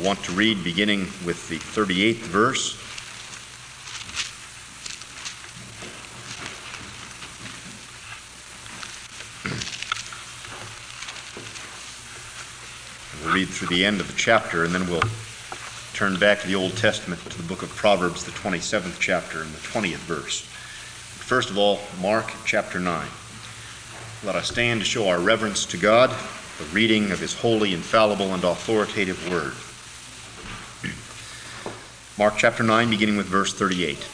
I want to read beginning with the 38th verse. We'll read through the end of the chapter, and then we'll turn back to the Old Testament, to the book of Proverbs, the 27th chapter and the 20th verse. First of all, Mark chapter 9. Let us stand to show our reverence to God, the reading of his holy, infallible, and authoritative word. Mark chapter 9, beginning with verse 38.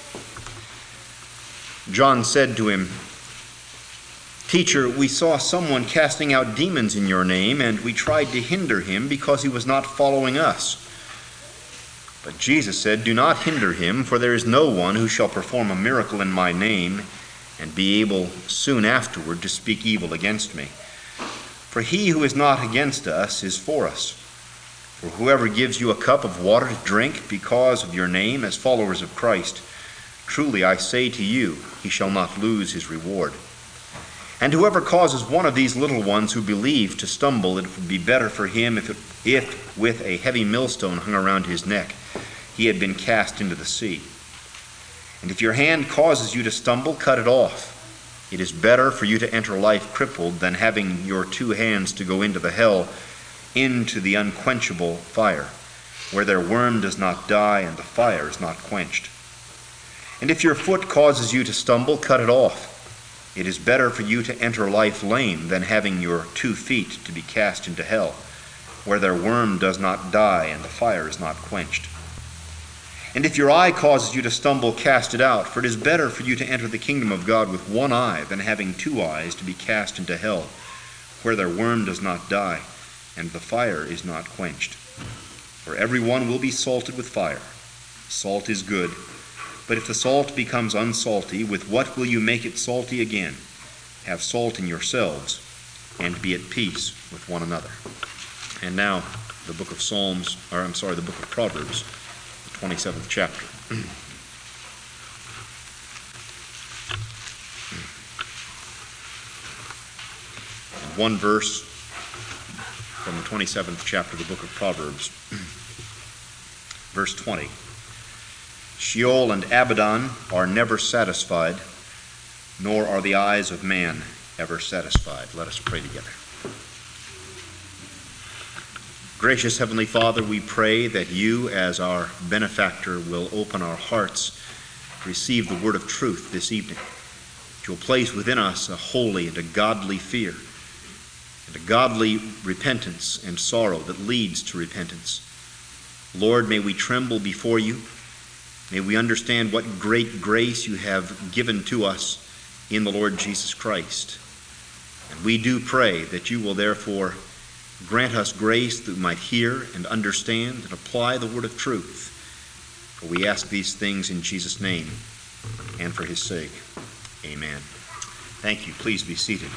John said to him, "Teacher, we saw someone casting out demons in your name, and we tried to hinder him because he was not following us." But Jesus said, "Do not hinder him, for there is no one who shall perform a miracle in my name and be able soon afterward to speak evil against me. For he who is not against us is for us. For whoever gives you a cup of water to drink because of your name as followers of Christ, truly I say to you, he shall not lose his reward. And whoever causes one of these little ones who believe to stumble, it would be better for him if with a heavy millstone hung around his neck, he had been cast into the sea. And if your hand causes you to stumble, cut it off. It is better for you to enter life crippled than having your two hands to go into the hell, into the unquenchable fire, where their worm does not die and the fire is not quenched. And if your foot causes you to stumble, cut it off. It is better for you to enter life lame than having your 2 feet to be cast into hell, where their worm does not die and the fire is not quenched. And if your eye causes you to stumble, cast it out, for it is better for you to enter the kingdom of God with 1 eye than having 2 eyes to be cast into hell, where their worm does not die and the fire is not quenched. For everyone will be salted with fire. Salt is good, but if the salt becomes unsalty, with what will you make it salty again? Have salt in yourselves, and be at peace with one another." And now, the book of the book of Proverbs, the 27th chapter. And one verse from the 27th chapter of the book of Proverbs, verse 20. "Sheol and Abaddon are never satisfied, nor are the eyes of man ever satisfied." Let us pray together. Gracious Heavenly Father, we pray that you, as our benefactor, will open our hearts to receive the word of truth this evening. That you will place within us a holy and a godly fear, and a godly repentance and sorrow that leads to repentance. Lord, may we tremble before you. May we understand what great grace you have given to us in the Lord Jesus Christ. And we do pray that you will therefore grant us grace that we might hear and understand and apply the word of truth. For we ask these things in Jesus' name and for his sake. Amen. Thank you. Please be seated.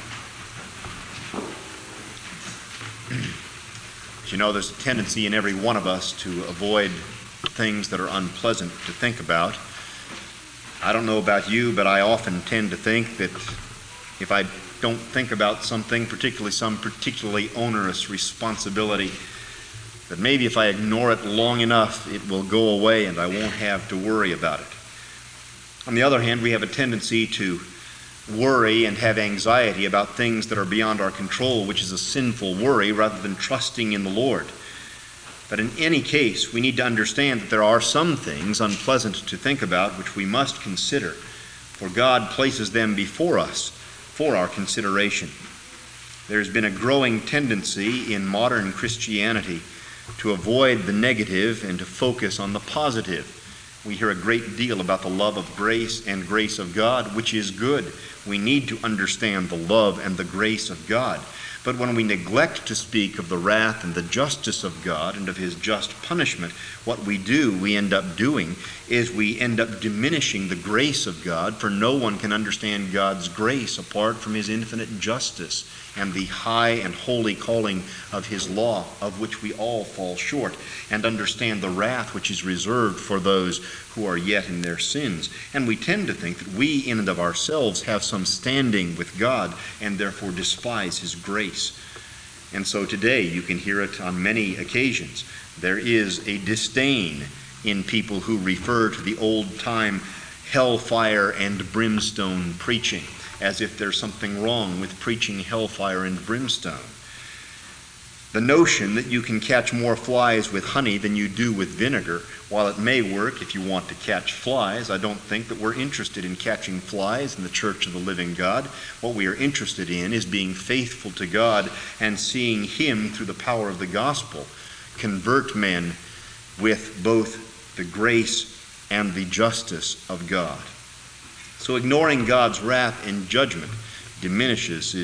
As you know, there's a tendency in every one of us to avoid things that are unpleasant to think about. I don't know about you, but I often tend to think that if I don't think about something, particularly some particularly onerous responsibility, that maybe if I ignore it long enough, it will go away and I won't have to worry about it. On the other hand, we have a tendency to worry and have anxiety about things that are beyond our control, which is a sinful worry, rather than trusting in the Lord. But in any case, we need to understand that there are some things unpleasant to think about which we must consider, for God places them before us for our consideration. There's been a growing tendency in modern Christianity to avoid the negative and to focus on the positive. We hear a great deal about the love of grace and grace of God, which is good. We need to understand the love and the grace of God. But when we neglect to speak of the wrath and the justice of God and of his just punishment, what we end up doing is we end up diminishing the grace of God, for no one can understand God's grace apart from his infinite justice and the high and holy calling of his law, of which we all fall short, and understand the wrath which is reserved for those who are yet in their sins. And we tend to think that we in and of ourselves have some standing with God and therefore despise his grace. And so today you can hear it on many occasions. There is a disdain in people who refer to the old-time hellfire and brimstone preaching, as if there's something wrong with preaching hellfire and brimstone. The notion that you can catch more flies with honey than you do with vinegar, while it may work if you want to catch flies, I don't think that we're interested in catching flies in the Church of the Living God. What we are interested in is being faithful to God and seeing Him, through the power of the gospel, convert men with both the grace and the justice of God. So ignoring God's wrath and judgment diminishes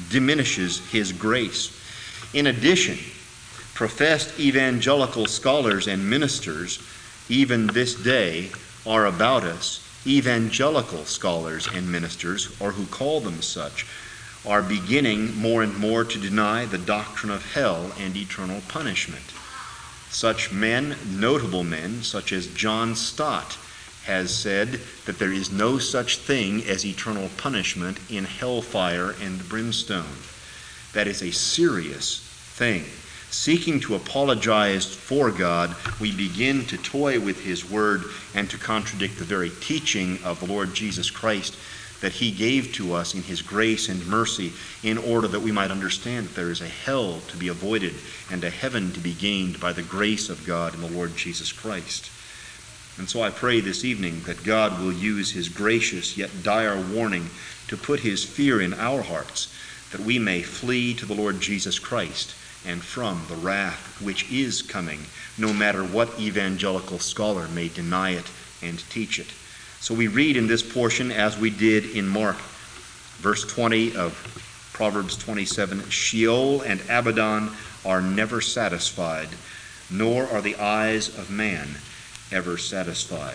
His grace. In addition, professed evangelical scholars and ministers, even this day, are about us. Evangelical scholars and ministers, or who call them such, are beginning more and more to deny the doctrine of hell and eternal punishment. Such men, notable men, such as John Stott, has said that there is no such thing as eternal punishment in hellfire and brimstone. That is a serious thing. Seeking to apologize for God, we begin to toy with His word and to contradict the very teaching of the Lord Jesus Christ that He gave to us in His grace and mercy, in order that we might understand that there is a hell to be avoided and a heaven to be gained by the grace of God in the Lord Jesus Christ. And so I pray this evening that God will use His gracious yet dire warning to put His fear in our hearts, that we may flee to the Lord Jesus Christ and from the wrath which is coming, no matter what evangelical scholar may deny it and teach it. So we read in this portion, as we did in Mark, verse 20 of Proverbs 27, Sheol and Abaddon are never satisfied, nor are the eyes of man ever satisfied.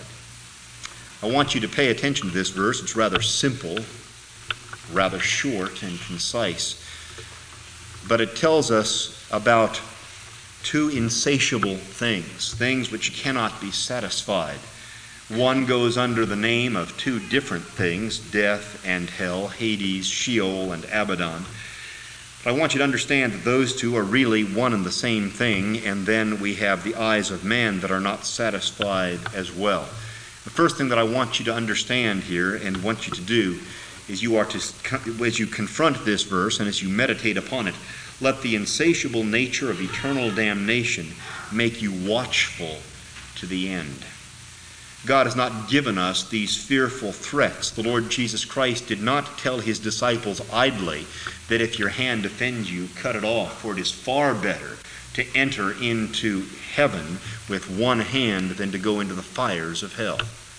I want you to pay attention to this verse. It's rather simple, rather short and concise, but it tells us about two insatiable things which cannot be satisfied. One goes under the name of two different things, death and hell, Hades, Sheol, and Abaddon. But I want you to understand that those two are really one and the same thing, and then we have the eyes of man that are not satisfied as well. The first thing that I want you to understand here and want you to do is as you confront this verse and as you meditate upon it, let the insatiable nature of eternal damnation make you watchful to the end. God has not given us these fearful threats. The Lord Jesus Christ did not tell His disciples idly that if your hand offends you, cut it off, for it is far better to enter into heaven with one hand than to go into the fires of hell.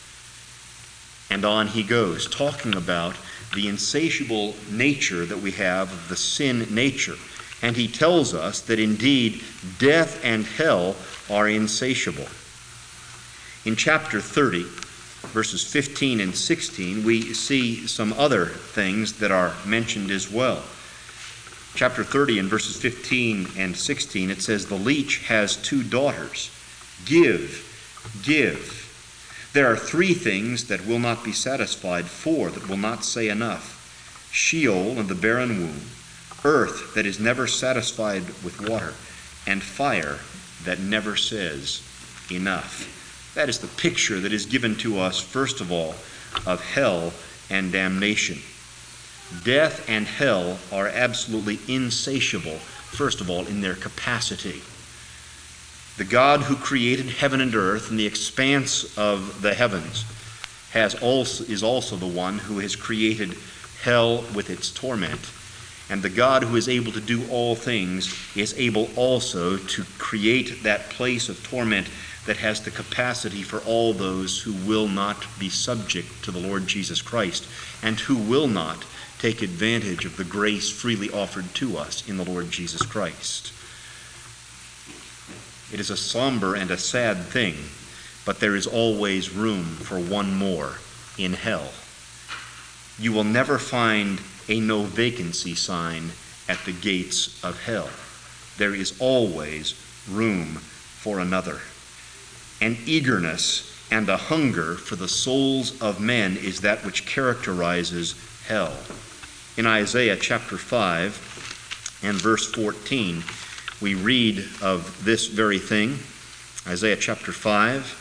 And on he goes, talking about the insatiable nature that we have of the sin nature. And he tells us that indeed death and hell are insatiable. In chapter 30, verses 15 and 16, we see some other things that are mentioned as well. Chapter 30 and verses 15 and 16, it says, the leech has two daughters. Give. There are three things that will not be satisfied, four that will not say enough. Sheol and the barren womb, earth that is never satisfied with water, and fire that never says enough. That is the picture that is given to us, first of all, of hell and damnation. Death and hell are absolutely insatiable, first of all, in their capacity. The God who created heaven and earth and the expanse of the heavens is also the one who has created hell with its torment. And the God who is able to do all things is able also to create that place of torment that has the capacity for all those who will not be subject to the Lord Jesus Christ and who will not take advantage of the grace freely offered to us in the Lord Jesus Christ. It is a somber and a sad thing, but there is always room for one more in hell. You will never find a no vacancy sign at the gates of hell. There is always room for another. An eagerness and a hunger for the souls of men is that which characterizes hell. In Isaiah chapter 5, and verse 14, we read of this very thing. Isaiah chapter 5.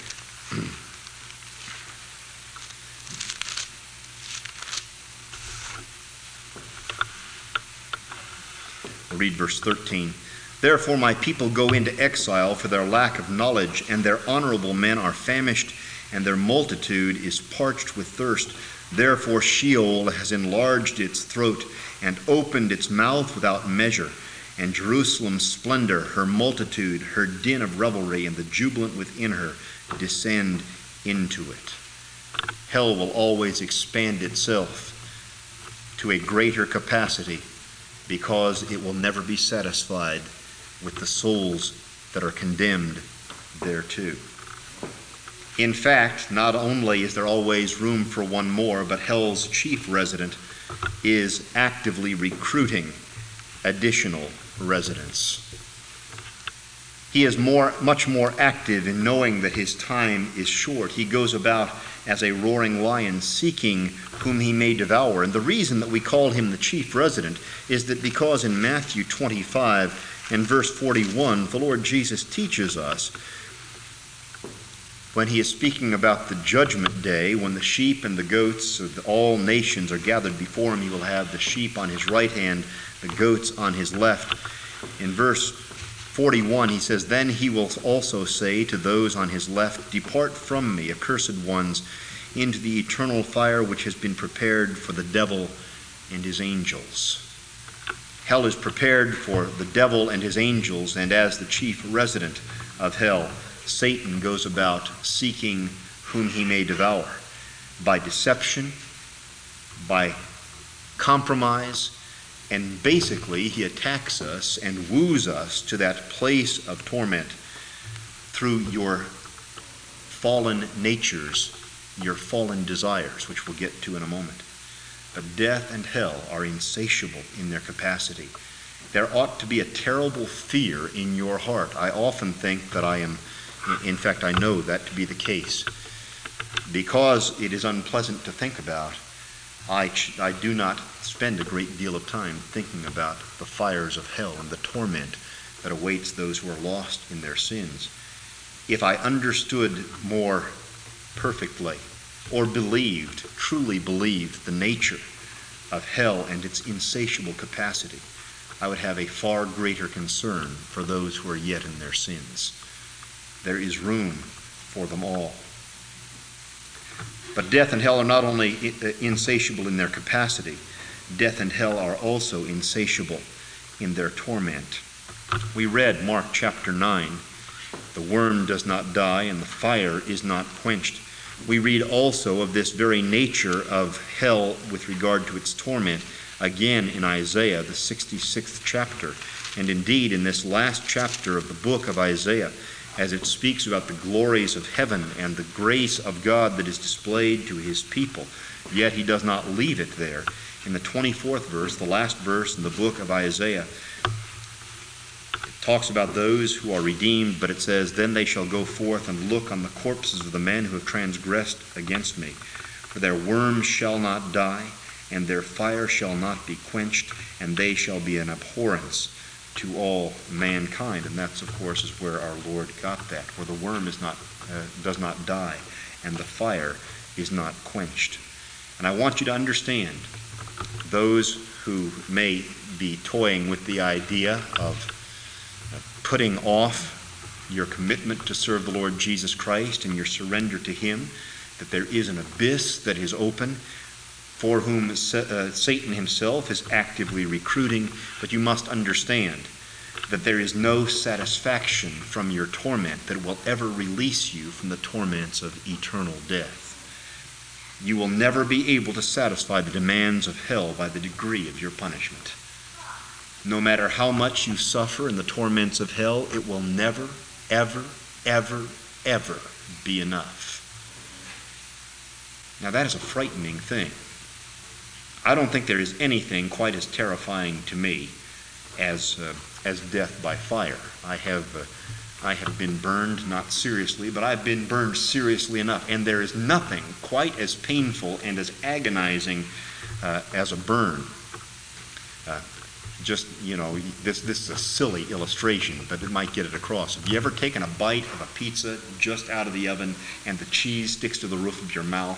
We'll read verse 13. Therefore my people go into exile for their lack of knowledge, and their honorable men are famished, and their multitude is parched with thirst. Therefore Sheol has enlarged its throat and opened its mouth without measure. And Jerusalem's splendor, her multitude, her din of revelry, and the jubilant within her descend into it. Hell will always expand itself to a greater capacity because it will never be satisfied with the souls that are condemned thereto. In fact, not only is there always room for one more, but hell's chief resident is actively recruiting additional residents. He is much more active in knowing that his time is short. He goes about as a roaring lion, seeking whom he may devour. And the reason that we call him the chief resident is that because in Matthew 25 and verse 41, the Lord Jesus teaches us, when he is speaking about the judgment day, when the sheep and the goats of all nations are gathered before him, he will have the sheep on his right hand, the goats on his left. In verse 41, he says, Then he will also say to those on his left, Depart from me, accursed ones, into the eternal fire which has been prepared for the devil and his angels. Hell is prepared for the devil and his angels, and as the chief resident of hell, Satan goes about seeking whom he may devour by deception, by compromise, and basically he attacks us and woos us to that place of torment through your fallen natures, your fallen desires, which we'll get to in a moment. But death and hell are insatiable in their capacity. There ought to be a terrible fear in your heart. I often think that in fact, I know that to be the case. Because it is unpleasant to think about, I do not spend a great deal of time thinking about the fires of hell and the torment that awaits those who are lost in their sins. If I understood more perfectly or truly believed the nature of hell and its insatiable capacity, I would have a far greater concern for those who are yet in their sins. There is room for them all. But death and hell are not only insatiable in their capacity, death and hell are also insatiable in their torment. We read Mark chapter 9, the worm does not die and the fire is not quenched. We read also of this very nature of hell with regard to its torment again in Isaiah, the 66th chapter. And indeed, in this last chapter of the book of Isaiah, as it speaks about the glories of heaven and the grace of God that is displayed to his people. Yet he does not leave it there. In the 24th verse, the last verse in the book of Isaiah, it talks about those who are redeemed, but it says, Then they shall go forth and look on the corpses of the men who have transgressed against me. For their worm shall not die, and their fire shall not be quenched, and they shall be an abhorrence to all mankind. And that's, of course, is where our Lord got that, where the worm does not die and the fire is not quenched. And I want you to understand, those who may be toying with the idea of putting off your commitment to serve the Lord Jesus Christ and your surrender to him, that there is an abyss that is open for whom Satan himself is actively recruiting, but you must understand that there is no satisfaction from your torment that will ever release you from the torments of eternal death. You will never be able to satisfy the demands of hell by the degree of your punishment. No matter how much you suffer in the torments of hell, it will never, ever, ever, ever be enough. Now that is a frightening thing. I don't think there is anything quite as terrifying to me as death by fire. I have been burned, not seriously, but I've been burned seriously enough. And there is nothing quite as painful and as agonizing as a burn. Just, this is a silly illustration, but it might get it across. Have you ever taken a bite of a pizza just out of the oven and the cheese sticks to the roof of your mouth?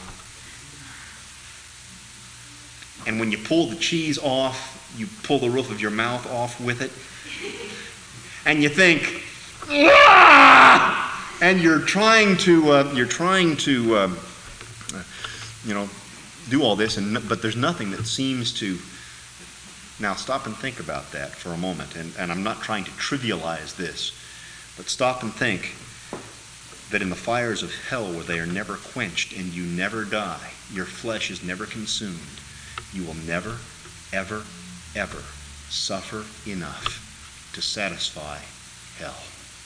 And when you pull the cheese off, you pull the roof of your mouth off with it. And you think, "Ah!" And you're trying to do all this, but there's nothing that seems to. Now stop and think about that for a moment, and I'm not trying to trivialize this, but stop and think that in the fires of hell where they are never quenched and you never die, your flesh is never consumed, you will never, ever, ever suffer enough to satisfy hell.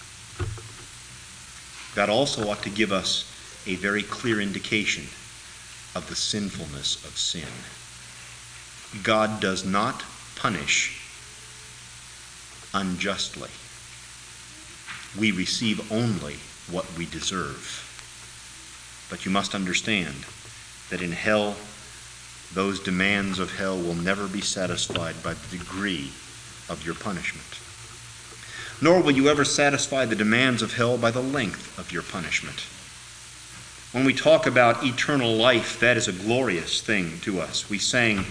That also ought to give us a very clear indication of the sinfulness of sin. God does not punish unjustly. We receive only what we deserve. But you must understand that in hell, those demands of hell will never be satisfied by the degree of your punishment. Nor will you ever satisfy the demands of hell by the length of your punishment. When we talk about eternal life, that is a glorious thing to us. We sang,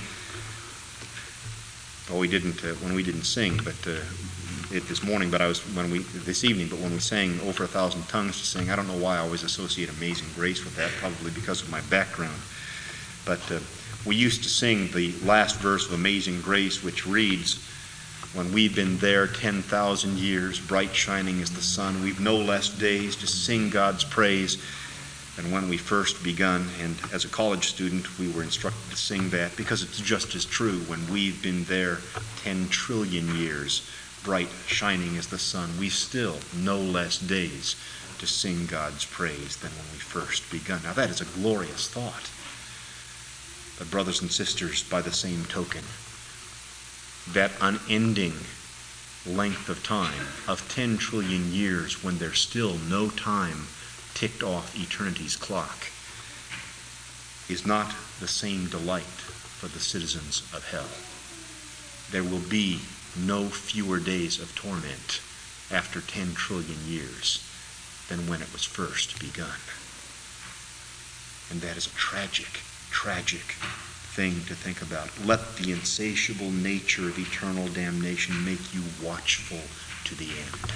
we didn't when we didn't sing, but it this morning. But this evening. But when we sang "Over a Thousand Tongues to Sing," I don't know why I always associate "Amazing Grace" with that. Probably because of my background. But we used to sing the last verse of "Amazing Grace," which reads, "When we've been there 10,000 years, bright shining as the sun, we've no less days to sing God's praise than when we first begun." And as a college student, we were instructed to sing that because it's just as true. When we've been there 10 trillion years, bright shining as the sun, we've still no less days to sing God's praise than when we first begun. Now that is a glorious thought. But brothers and sisters, by the same token, that unending length of time of 10 trillion years when there's still no time ticked off eternity's clock is not the same delight for the citizens of hell. There will be no fewer days of torment after 10 trillion years than when it was first begun. And that is a tragic, tragic thing to think about. Let the insatiable nature of eternal damnation make you watchful to the end.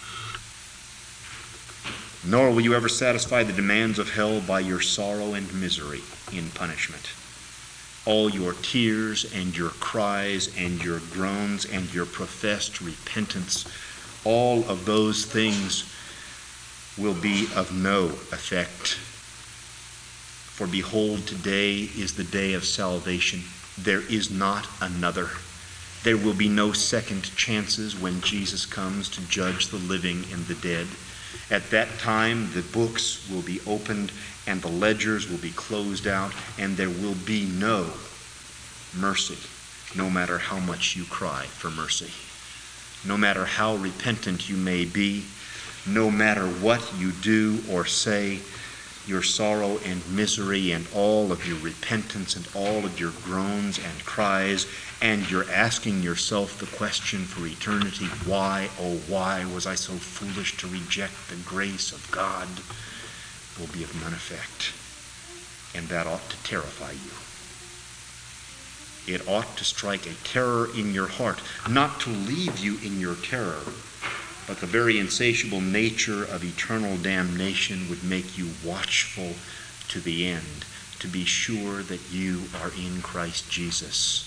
Nor will you ever satisfy the demands of hell by your sorrow and misery in punishment. All your tears and your cries and your groans and your professed repentance, all of those things will be of no effect. For behold, today is the day of salvation. There is not another. There will be no second chances when Jesus comes to judge the living and the dead. At that time, the books will be opened and the ledgers will be closed out, and there will be no mercy, no matter how much you cry for mercy. No matter how repentant you may be, no matter what you do or say, your sorrow and misery and all of your repentance and all of your groans and cries, and you're asking yourself the question for eternity, why, oh why was I so foolish to reject the grace of God, will be of none effect. And that ought to terrify you. It ought to strike a terror in your heart, not to leave you in your terror, but the very insatiable nature of eternal damnation would make you watchful to the end, to be sure that you are in Christ Jesus.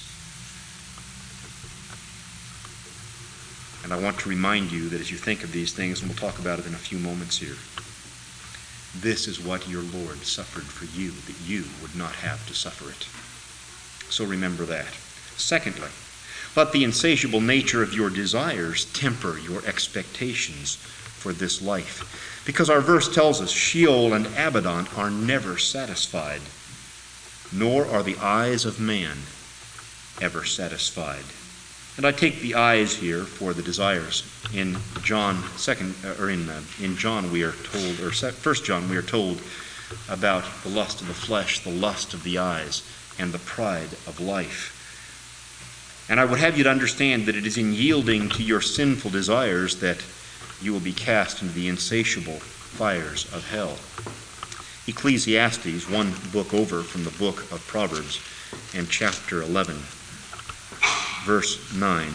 And I want to remind you that as you think of these things, and we'll talk about it in a few moments here, this is what your Lord suffered for you, that you would not have to suffer it. So remember that. Secondly, let the insatiable nature of your desires temper your expectations for this life. Because our verse tells us Sheol and Abaddon are never satisfied, nor are the eyes of man ever satisfied. And I take the eyes here for the desires. In John we are told, or 1 John we are told about the lust of the flesh, the lust of the eyes, and the pride of life. And I would have you to understand that it is in yielding to your sinful desires that you will be cast into the insatiable fires of hell. Ecclesiastes, one book over from the book of Proverbs, and chapter 11, verse 9.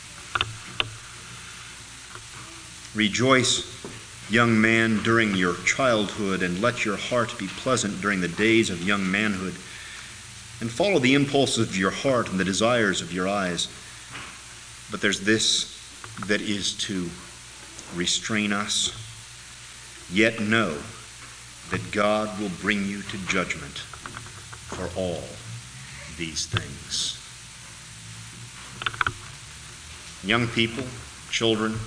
Rejoice, young man, during your childhood, and let your heart be pleasant during the days of young manhood. And follow the impulses of your heart and the desires of your eyes. But there's this that is to restrain us. Yet know that God will bring you to judgment for all these things. Young people, children,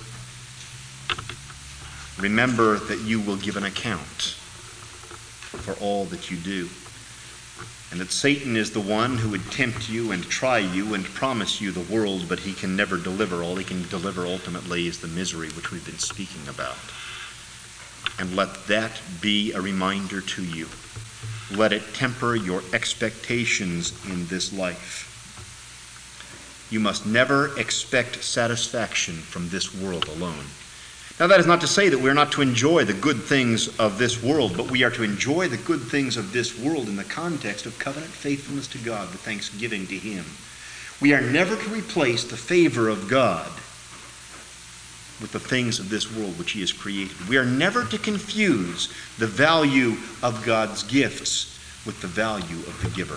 remember that you will give an account for all that you do. And that Satan is the one who would tempt you and try you and promise you the world, but he can never deliver. All he can deliver ultimately is the misery which we've been speaking about. And let that be a reminder to you. Let it temper your expectations in this life. You must never expect satisfaction from this world alone. Now, that is not to say that we're not to enjoy the good things of this world, but we are to enjoy the good things of this world in the context of covenant faithfulness to God, with thanksgiving to Him. We are never to replace the favor of God with the things of this world which He has created. We are never to confuse the value of God's gifts with the value of the giver.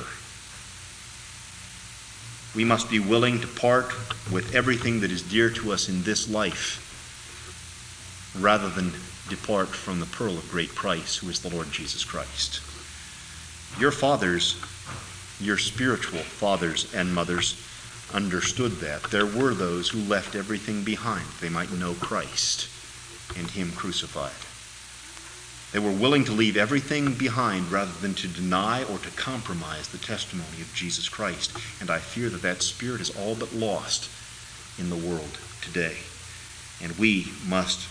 We must be willing to part with everything that is dear to us in this life, rather than depart from the pearl of great price, who is the Lord Jesus Christ. Your fathers, your spiritual fathers and mothers, understood that. There were those who left everything behind. They might know Christ and Him crucified. They were willing to leave everything behind rather than to deny or to compromise the testimony of Jesus Christ. And I fear that that spirit is all but lost in the world today. And we must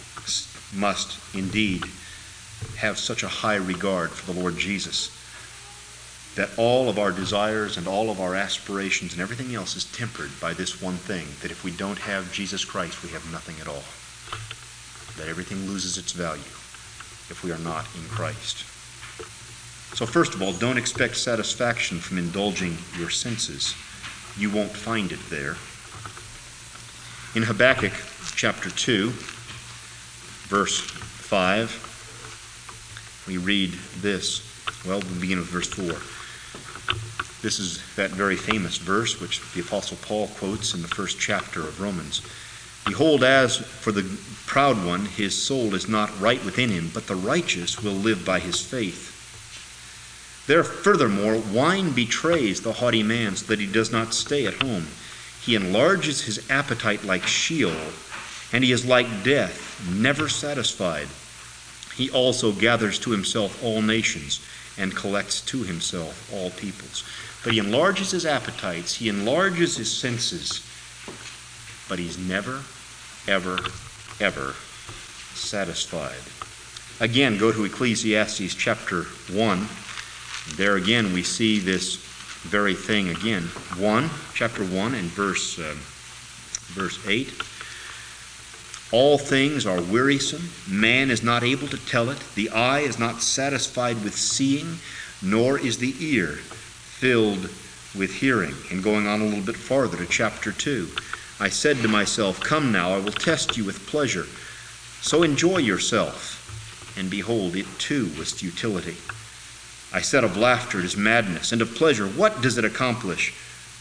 indeed have such a high regard for the Lord Jesus that all of our desires and all of our aspirations and everything else is tempered by this one thing, that if we don't have Jesus Christ, we have nothing at all. That everything loses its value if we are not in Christ. So first of all, don't expect satisfaction from indulging your senses. You won't find it there. In Habakkuk chapter 2, verse 5, we read this. Well, we'll begin with verse 4. This is that very famous verse which the Apostle Paul quotes in the first chapter of Romans. Behold, as for the proud one, his soul is not right within him, but the righteous will live by his faith. Furthermore, wine betrays the haughty man, so that he does not stay at home. He enlarges his appetite like Sheol, and he is like death, never satisfied. He also gathers to himself all nations, and collects to himself all peoples. But he enlarges his appetites, he enlarges his senses, but he's never, ever, ever satisfied. Again, go to Ecclesiastes chapter 1. There again we see this very thing again. Chapter 1 and verse 8. All things are wearisome. Man is not able to tell it. The eye is not satisfied with seeing, nor is the ear filled with hearing. And going on a little bit farther to chapter 2. I said to myself, come now, I will test you with pleasure. So enjoy yourself. And behold, it too was futility. I said of laughter, it is madness, and of pleasure, what does it accomplish?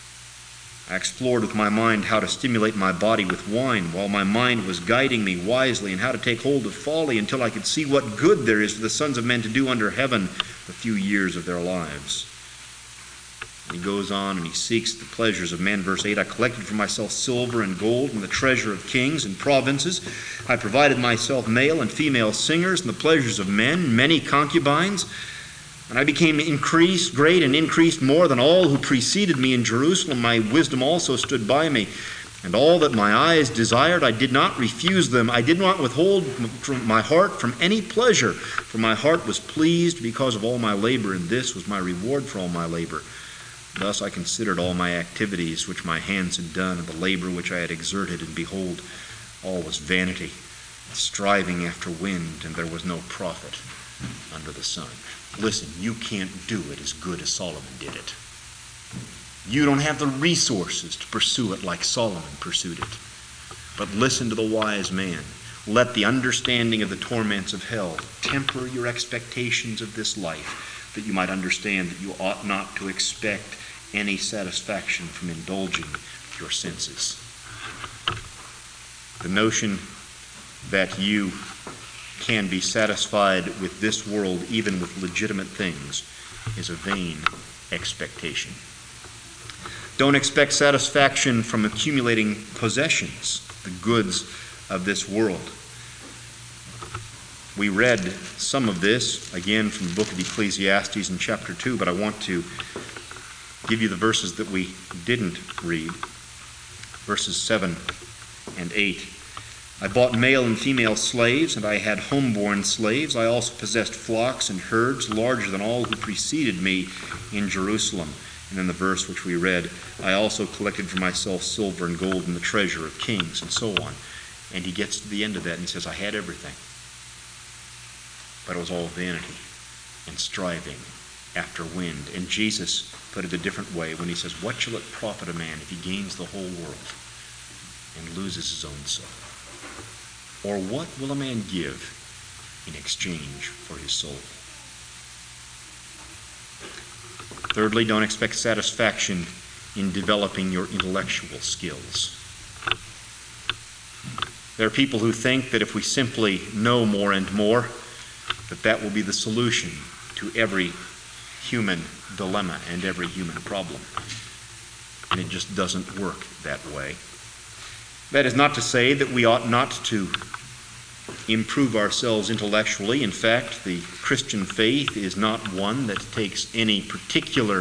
I explored with my mind how to stimulate my body with wine, while my mind was guiding me wisely, and how to take hold of folly until I could see what good there is for the sons of men to do under heaven the few years of their lives. And he goes on and he seeks the pleasures of men. Verse 8, I collected for myself silver and gold and the treasure of kings and provinces. I provided myself male and female singers and the pleasures of men, many concubines. And I became great and increased more than all who preceded me in Jerusalem. My wisdom also stood by me. And all that my eyes desired, I did not refuse them. I did not withhold from my heart from any pleasure, for my heart was pleased because of all my labor, and this was my reward for all my labor. Thus I considered all my activities which my hands had done, and the labor which I had exerted, and behold, all was vanity, striving after wind, and there was no profit under the sun. Listen, you can't do it as good as Solomon did it. You don't have the resources to pursue it like Solomon pursued it. But listen to the wise man. Let the understanding of the torments of hell temper your expectations of this life, that you might understand that you ought not to expect any satisfaction from indulging your senses. The notion that you can be satisfied with this world, even with legitimate things, is a vain expectation. Don't expect satisfaction from accumulating possessions, the goods of this world. We read some of this, again, from the book of Ecclesiastes in chapter 2, but I want to give you the verses that we didn't read, verses 7 and 8. I bought male and female slaves, and I had homeborn slaves. I also possessed flocks and herds larger than all who preceded me in Jerusalem. And in the verse which we read, I also collected for myself silver and gold and the treasure of kings, and so on. And he gets to the end of that and he says, I had everything. But it was all vanity and striving after wind. And Jesus put it a different way when he says, what shall it profit a man if he gains the whole world and loses his own soul? Or what will a man give in exchange for his soul? Thirdly, don't expect satisfaction in developing your intellectual skills. There are people who think that if we simply know more and more, that will be the solution to every human dilemma and every human problem. And it just doesn't work that way. That is not to say that we ought not to improve ourselves intellectually. In fact, the Christian faith is not one that takes any particular,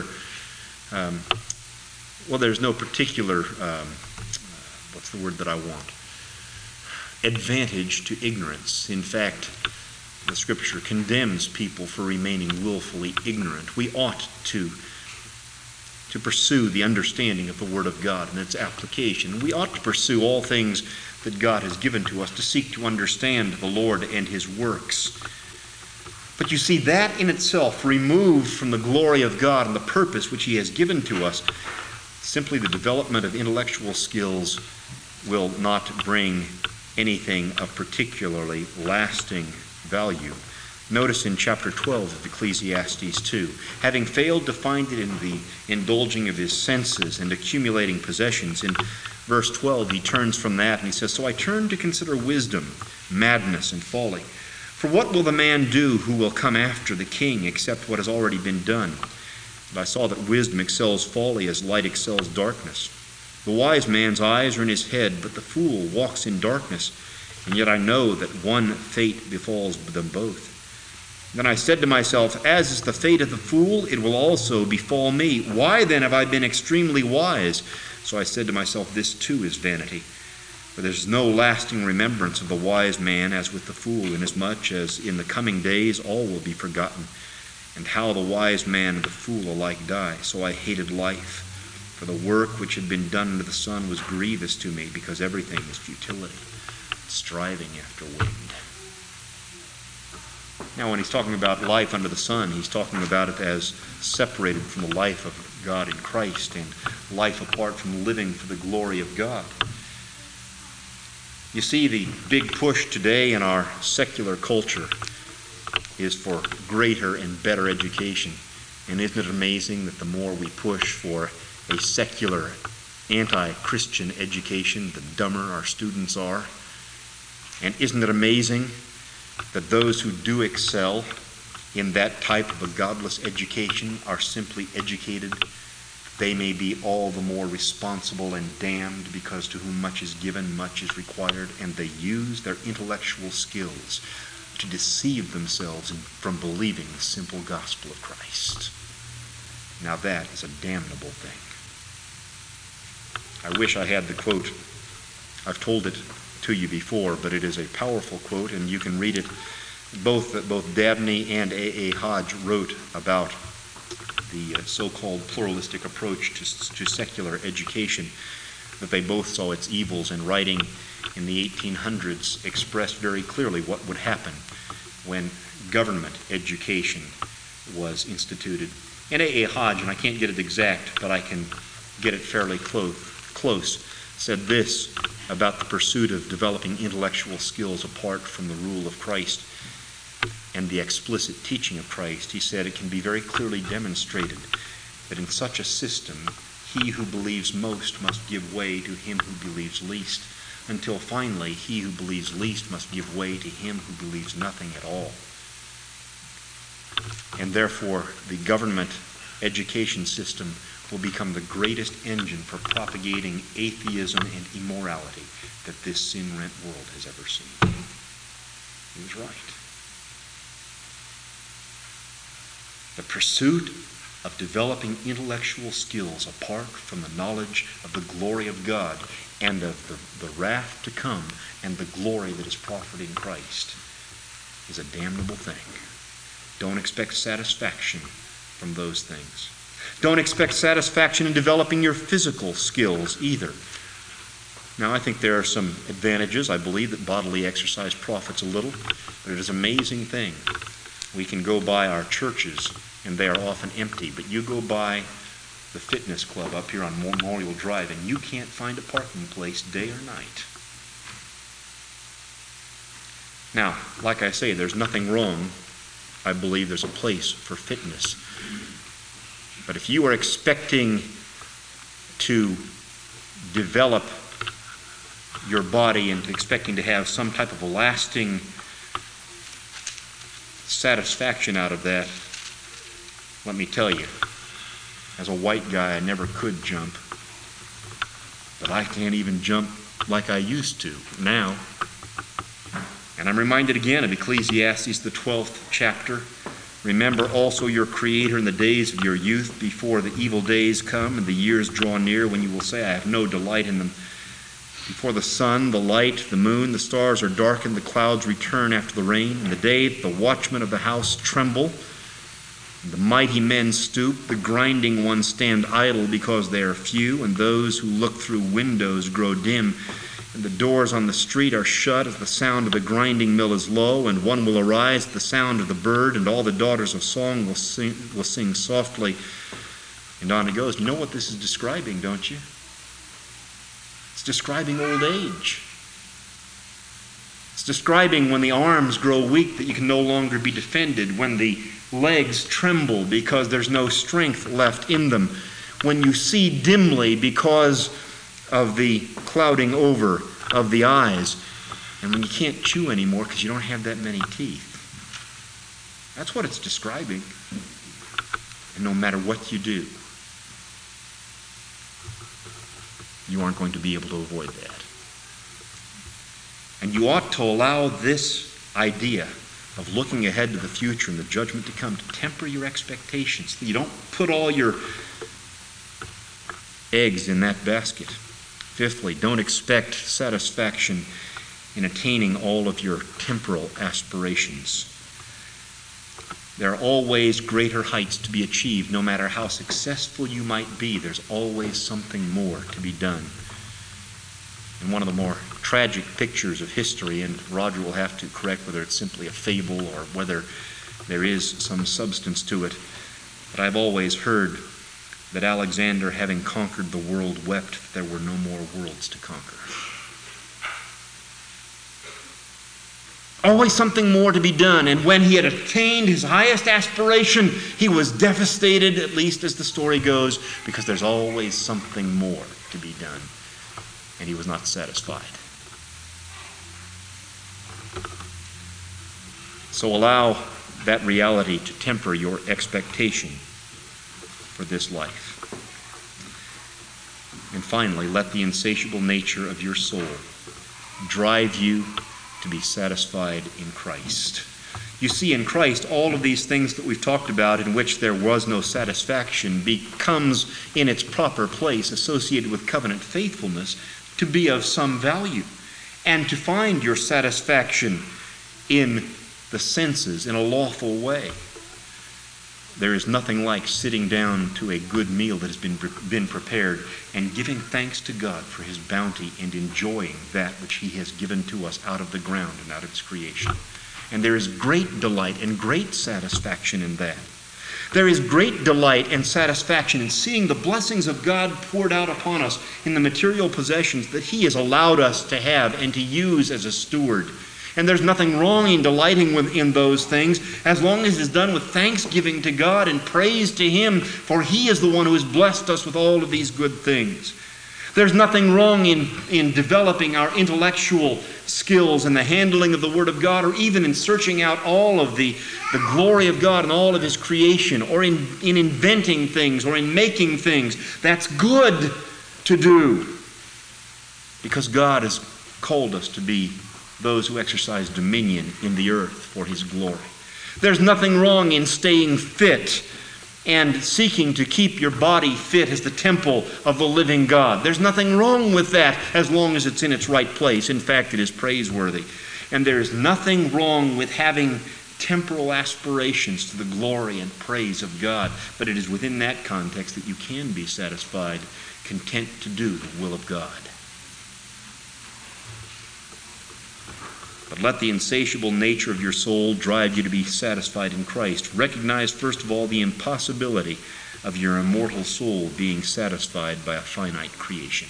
there's no particular, what's the word that I want? Advantage to ignorance. In fact, the Scripture condemns people for remaining willfully ignorant. We ought to pursue the understanding of the Word of God and its application. We ought to pursue all things that God has given to us, to seek to understand the Lord and His works. But you see, that in itself, removed from the glory of God and the purpose which He has given to us, simply the development of intellectual skills will not bring anything of particularly lasting value. Notice in chapter 12 of Ecclesiastes 2, having failed to find it in the indulging of his senses and accumulating possessions, in verse 12 he turns from that and he says, so I turn to consider wisdom, madness, and folly. For what will the man do who will come after the king except what has already been done? And I saw that wisdom excels folly as light excels darkness. The wise man's eyes are in his head, but the fool walks in darkness. And yet I know that one fate befalls them both. Then I said to myself, as is the fate of the fool, it will also befall me. Why then have I been extremely wise? So I said to myself, this too is vanity. For there is no lasting remembrance of the wise man as with the fool, inasmuch as in the coming days all will be forgotten, and how the wise man and the fool alike die. So I hated life, for the work which had been done under the sun was grievous to me, because everything is futility, striving after wind. Now, when he's talking about life under the sun, he's talking about it as separated from the life of God in Christ and life apart from living for the glory of God. You see, the big push today in our secular culture is for greater and better education. And isn't it amazing that the more we push for a secular, anti-Christian education, the dumber our students are? And isn't it amazing that those who do excel in that type of a godless education are simply educated? They may be all the more responsible and damned, because to whom much is given, much is required, and they use their intellectual skills to deceive themselves from believing the simple gospel of Christ. Now that is a damnable thing. I wish I had the quote. I've told it to you before, but it is a powerful quote, and you can read it. Both Dabney and A.A. Hodge wrote about the so-called pluralistic approach to secular education, that they both saw its evils, and writing in the 1800s expressed very clearly what would happen when government education was instituted. And A.A. Hodge, and I can't get it exact, but I can get it fairly close, said this about the pursuit of developing intellectual skills apart from the rule of Christ and the explicit teaching of Christ. He said, it can be very clearly demonstrated that in such a system, he who believes most must give way to him who believes least, until finally he who believes least must give way to him who believes nothing at all. And therefore, the government education system will become the greatest engine for propagating atheism and immorality that this sin-rent world has ever seen. He was right. The pursuit of developing intellectual skills apart from the knowledge of the glory of God and of the wrath to come and the glory that is proffered in Christ is a damnable thing. Don't expect satisfaction from those things. Don't expect satisfaction in developing your physical skills either. Now, I think there are some advantages. I believe that bodily exercise profits a little, but it is an amazing thing. We can go by our churches, and they are often empty, but you go by the fitness club up here on Memorial Drive, and you can't find a parking place day or night. Now, like I say, there's nothing wrong. I believe there's a place for fitness. But if you are expecting to develop your body and expecting to have some type of a lasting satisfaction out of that, let me tell you, as a white guy, I never could jump. But I can't even jump like I used to now. And I'm reminded again of Ecclesiastes, the 12th chapter. Remember also your Creator in the days of your youth, before the evil days come and the years draw near, when you will say, I have no delight in them. Before the sun, the light, the moon, the stars are darkened, the clouds return after the rain. In the day the watchmen of the house tremble, and the mighty men stoop, the grinding ones stand idle because they are few, and those who look through windows grow dim. And the doors on the street are shut as the sound of the grinding mill is low, and one will arise at the sound of the bird, and all the daughters of song will sing softly. And on it goes. You know what this is describing, don't you? It's describing old age. It's describing when the arms grow weak that you can no longer be defended, when the legs tremble because there's no strength left in them, when you see dimly because of the clouding over of the eyes, and when you can't chew anymore because you don't have that many teeth. That's what it's describing. And no matter what you do, you aren't going to be able to avoid that. And you ought to allow this idea of looking ahead to the future and the judgment to come to temper your expectations. You don't put all your eggs in that basket. Fifthly, don't expect satisfaction in attaining all of your temporal aspirations. There are always greater heights to be achieved. No matter how successful you might be, there's always something more to be done. And one of the more tragic pictures of history, and Roger will have to correct whether it's simply a fable or whether there is some substance to it, but I've always heard that Alexander, having conquered the world, wept that there were no more worlds to conquer. Always something more to be done. And when he had attained his highest aspiration, he was devastated, at least as the story goes, because there's always something more to be done. And he was not satisfied. So allow that reality to temper your expectation for this life. And finally, let the insatiable nature of your soul drive you to be satisfied in Christ. You see, in Christ, all of these things that we've talked about in which there was no satisfaction becomes in its proper place associated with covenant faithfulness to be of some value, and to find your satisfaction in the senses in a lawful way. There is nothing like sitting down to a good meal that has been prepared and giving thanks to God for his bounty and enjoying that which he has given to us out of the ground and out of his creation. And there is great delight and great satisfaction in that. There is great delight and satisfaction in seeing the blessings of God poured out upon us in the material possessions that he has allowed us to have and to use as a steward. And there's nothing wrong in delighting in those things as long as it's done with thanksgiving to God and praise to him, for he is the one who has blessed us with all of these good things. There's nothing wrong in developing our intellectual skills in the handling of the Word of God, or even in searching out all of the glory of God and all of his creation, or in inventing things or in making things. That's good to do, because God has called us to be those who exercise dominion in the earth for his glory. There's nothing wrong in staying fit and seeking to keep your body fit as the temple of the living God. There's nothing wrong with that as long as it's in its right place. In fact, it is praiseworthy. And there is nothing wrong with having temporal aspirations to the glory and praise of God. But it is within that context that you can be satisfied, content to do the will of God. But let the insatiable nature of your soul drive you to be satisfied in Christ. Recognize, first of all, the impossibility of your immortal soul being satisfied by a finite creation.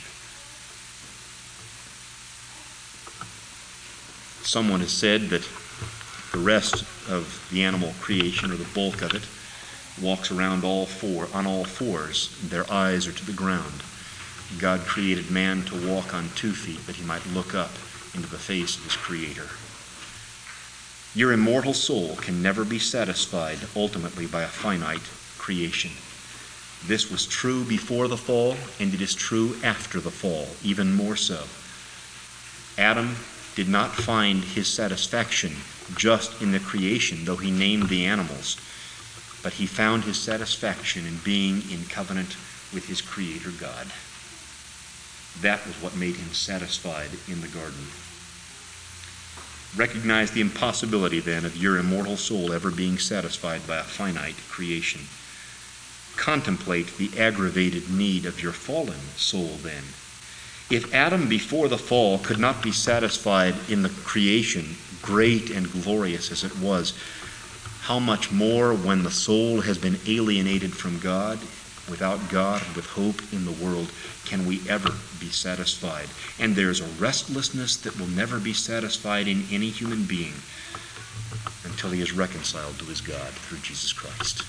Someone has said that the rest of the animal creation, or the bulk of it, walks around on all fours. Their eyes are to the ground. God created man to walk on 2 feet, that he might look up into the face of his Creator. Your immortal soul can never be satisfied ultimately by a finite creation. This was true before the fall, and it is true after the fall, even more so. Adam did not find his satisfaction just in the creation, though he named the animals, but he found his satisfaction in being in covenant with his Creator God. That was what made him satisfied in the garden. Recognize the impossibility, then, of your immortal soul ever being satisfied by a finite creation. Contemplate the aggravated need of your fallen soul, then. If Adam before the fall could not be satisfied in the creation, great and glorious as it was, how much more when the soul has been alienated from God, without God and with hope in the world, can we ever be satisfied? And there's a restlessness that will never be satisfied in any human being until he is reconciled to his God through Jesus Christ.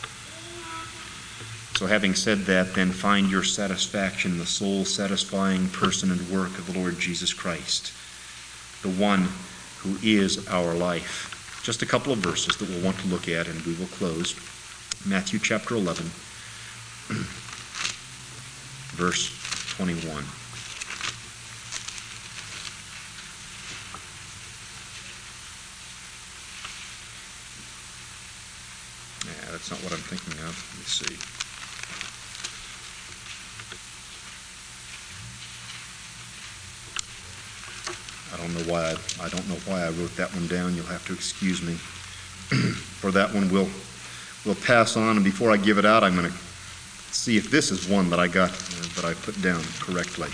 So having said that, then find your satisfaction in the soul-satisfying person and work of the Lord Jesus Christ, the one who is our life. Just a couple of verses that we'll want to look at, and we will close. Matthew chapter 11. Verse 21. Yeah, that's not what I'm thinking of. Let's see. I don't know why I wrote that one down. You'll have to excuse me. For that one, we'll pass on, and before I give it out, I'm going to see if this is one that I got, that I put down correctly.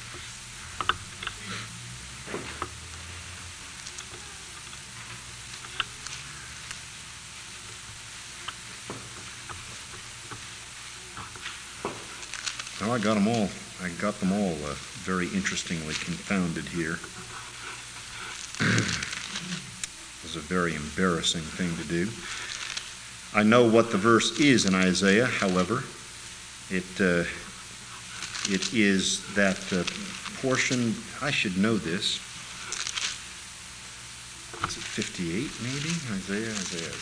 Well, I got them all. Very interestingly confounded here. It was a very embarrassing thing to do. I know what the verse is in Isaiah, however. It is that portion. I should know this. Is it 58 maybe? Isaiah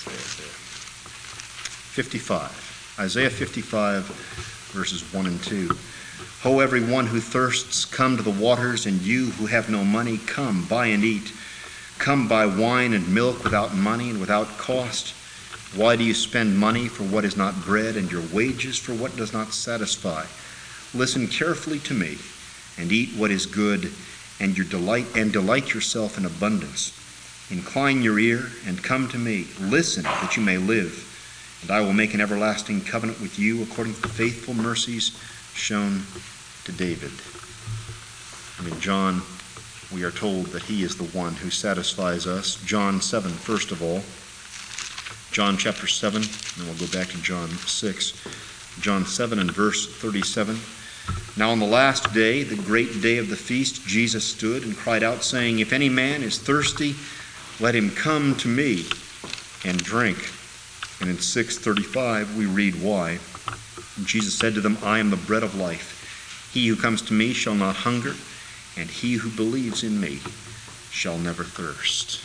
55. Isaiah 55, verses 1 and 2. Ho, everyone who thirsts, come to the waters, and you who have no money, come, buy and eat. Come buy wine and milk without money and without cost. Why do you spend money for what is not bread, and your wages for what does not satisfy? Listen carefully to me, and eat what is good, and delight yourself in abundance. Incline your ear and come to me. Listen, that you may live. And I will make an everlasting covenant with you according to the faithful mercies shown to David. And in John, we are told that he is the one who satisfies us. John 7, first of all. John chapter 7, and we'll go back to John 6. John 7 and verse 37. Now on the last day, the great day of the feast, Jesus stood and cried out, saying, If any man is thirsty, let him come to me and drink. And in 6:35 we read why. And Jesus said to them, I am the bread of life. He who comes to me shall not hunger, and he who believes in me shall never thirst.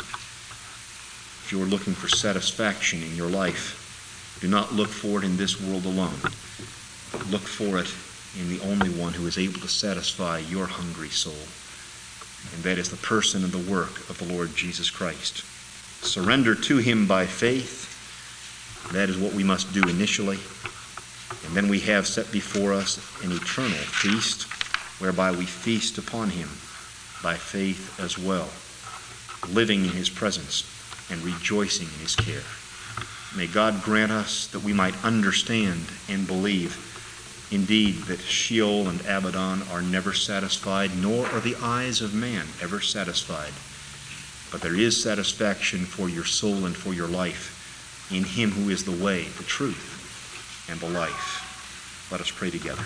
If you are looking for satisfaction in your life, do not look for it in this world alone, but look for it in the only one who is able to satisfy your hungry soul, and that is the person and the work of the Lord Jesus Christ. Surrender to him by faith. That is what we must do initially. And then we have set before us an eternal feast, whereby we feast upon him by faith as well, living in his presence and rejoicing in his care. May God grant us that we might understand and believe, indeed, that Sheol and Abaddon are never satisfied, nor are the eyes of man ever satisfied. But there is satisfaction for your soul and for your life in him who is the way, the truth, and the life. Let us pray together.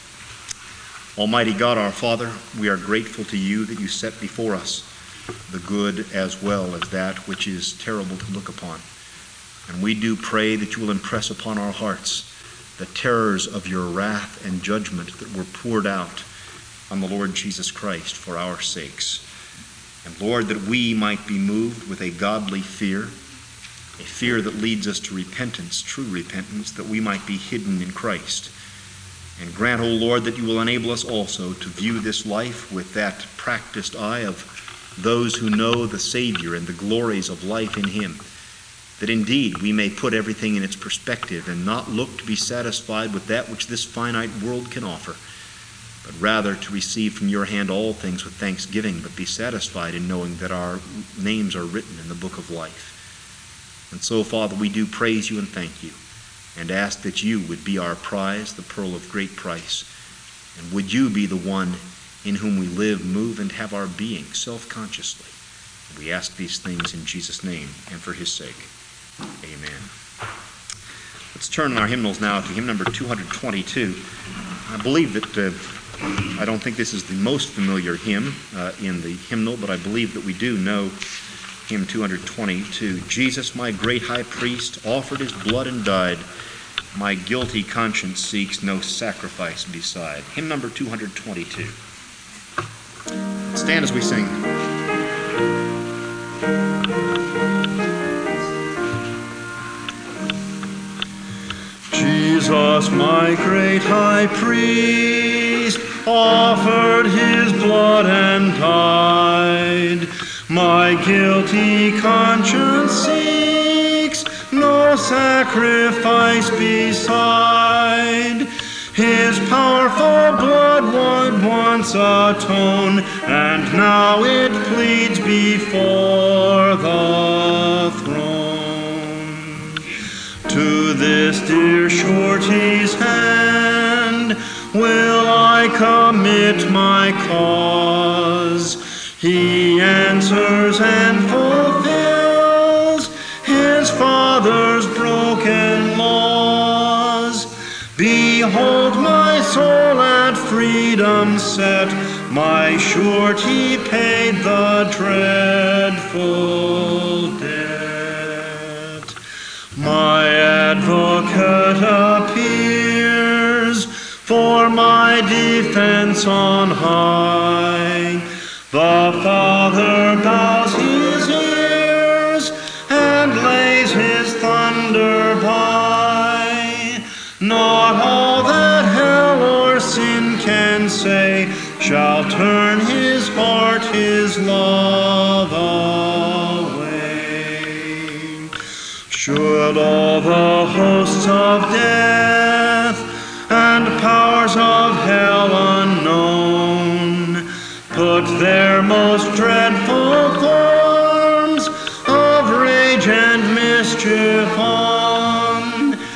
Almighty God, our Father, we are grateful to you that you set before us the good as well as that which is terrible to look upon. And we do pray that you will impress upon our hearts the terrors of your wrath and judgment that were poured out on the Lord Jesus Christ for our sakes. And Lord, that we might be moved with a godly fear, a fear that leads us to repentance, true repentance, that we might be hidden in Christ. And grant, O Lord, that you will enable us also to view this life with that practiced eye of those who know the Savior and the glories of life in him, that indeed we may put everything in its perspective and not look to be satisfied with that which this finite world can offer, but rather to receive from your hand all things with thanksgiving, but be satisfied in knowing that our names are written in the book of life. And so, Father, we do praise you and thank you, and ask that you would be our prize, the pearl of great price, and would you be the one in whom we live, move, and have our being self-consciously. We ask these things in Jesus' name and for his sake. Amen. Let's turn in our hymnals now to hymn number 222. I believe that, I don't think this is the most familiar hymn in the hymnal, but I believe that we do know hymn 222. Jesus, my great high priest, offered his blood and died. My guilty conscience seeks no sacrifice beside. Hymn number 222. Stand as we sing. Jesus, my great high priest, offered his blood and died. My guilty conscience seeks no sacrifice beside. His powerful blood would once atone, and now it pleads before the throne. To this dear surety's hand will I commit my cause. He answers and fulfills his Father's broken laws. Behold, my soul at freedom set, my surety paid the dreadful debt. My advocate appears for my defense on high. The Father bows his ears and lays his thunder by. Not all that hell or sin can say shall turn his heart, his love away. Should all the hosts of death and powers of hell unknown put their most dreadful forms of rage and mischief on,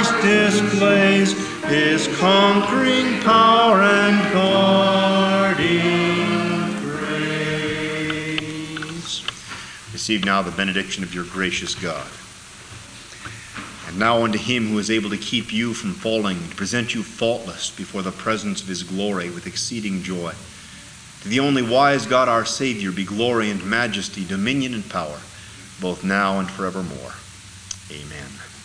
Christ displays his conquering power and guarding grace. Receive now the benediction of your gracious God. And now unto him who is able to keep you from falling and to present you faultless before the presence of his glory with exceeding joy. To the only wise God our Savior be glory and majesty, dominion and power, both now and forevermore. Amen.